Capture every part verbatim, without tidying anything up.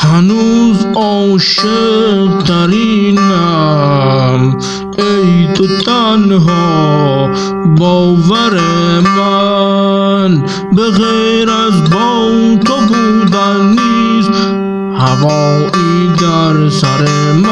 هنوز عاشق ترینم ای تو تنها باور من، به غیر از با تو بودن نیست هوایی در سر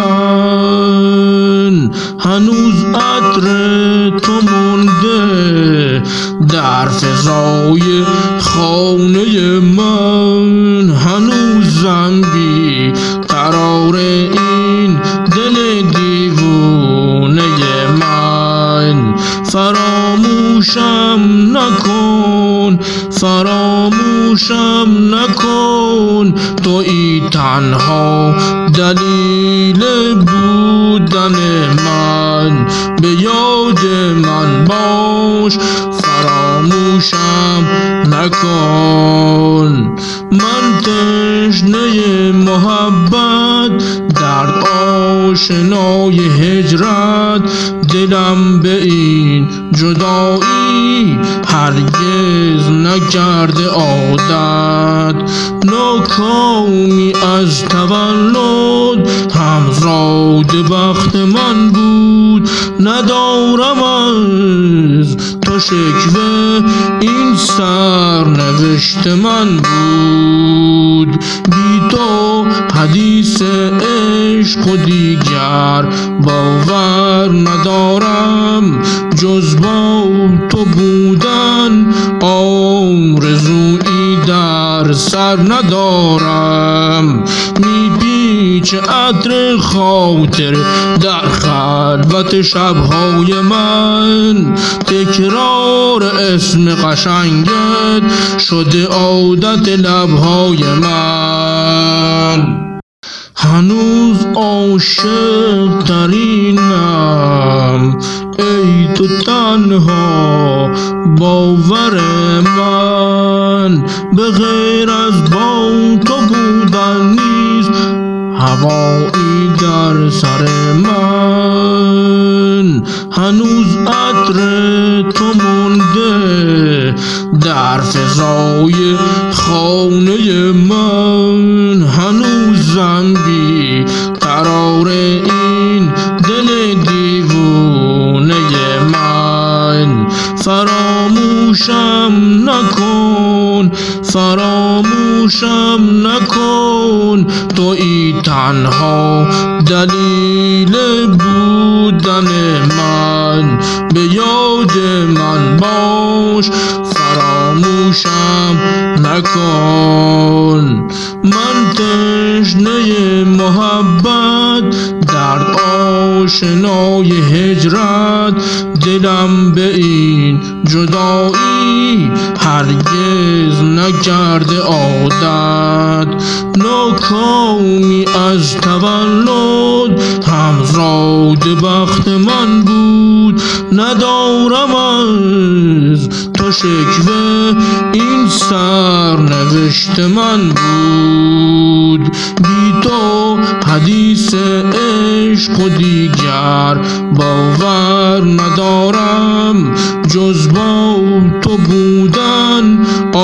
من. هنوز عطر تو مونده در فضای خانه من، هنوزم بی قرار این دل دیوونه من. فراموشم نکن، فراموشم نکن، تویی تنها دلیل بودن من. به یاد من باش، فراموشم نکن. من تشنه محبت، درد آشنای هجرت، دلم به این جدایی هرگز نکرده عادت. ناکامی از تولد همزاد بخت من بود، ندارم از تو شکوه این سرنوشت من بود. بی تو حدیث عشق و دیگر باور ندارم، جز با تو بودن آرزویی در سر ندارم. میپیچ عطر خاطر در خلوت شبهای من، تکرار اسم قشنگت شده عادت لبهای من. هنوز عاشق ترینم ای تو تنها باور من، به غیر از با تو بودن نیست هوایی در سر من. هنوز عطر تو مونده در فضای خانه من، هنوزم بی قرار این دل دیوونه من. فراموشم نکن، فراموشم نکن، تویی تنها دلیل بودن من. به یاد من باش، فراموشم نکن. من تشنه محبت، درد آشنای هجرت، دلم به این جدایی هرگز نکرده عادت. ناکامی از تولد همزاد بخت من بود، ندارم از تو شکوه این سرنوشت من بود. بی تو حدیث عشق و دیگر باور ندارم، جز با تو بودن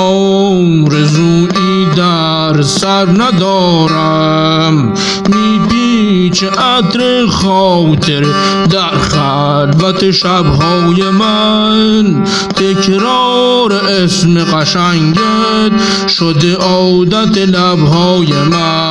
آرزویی در سر ندارم. میپیچ عطر خاطر در خلوت شبهای من، تکرار اسم قشنگت شده عادت لبهای من.